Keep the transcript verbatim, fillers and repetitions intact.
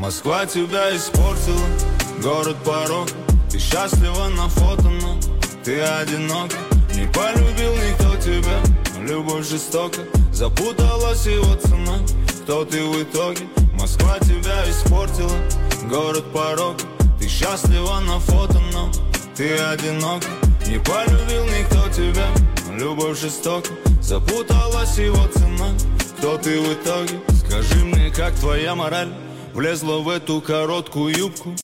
Москва тебя испортила, город порок. Ты счастлива на фото, но ты одинока. Не полюбил никто тебя, любовь жестока. Запуталась его цена, кто ты в итоге? Москва тебя испортила, город порок. Ты счастлива на фото, но ты одинока. Не полюбил никто тебя, любовь жестока. Запуталась его цена, кто ты в итоге? Скажи мне, как твоя мораль влезла в эту короткую юбку?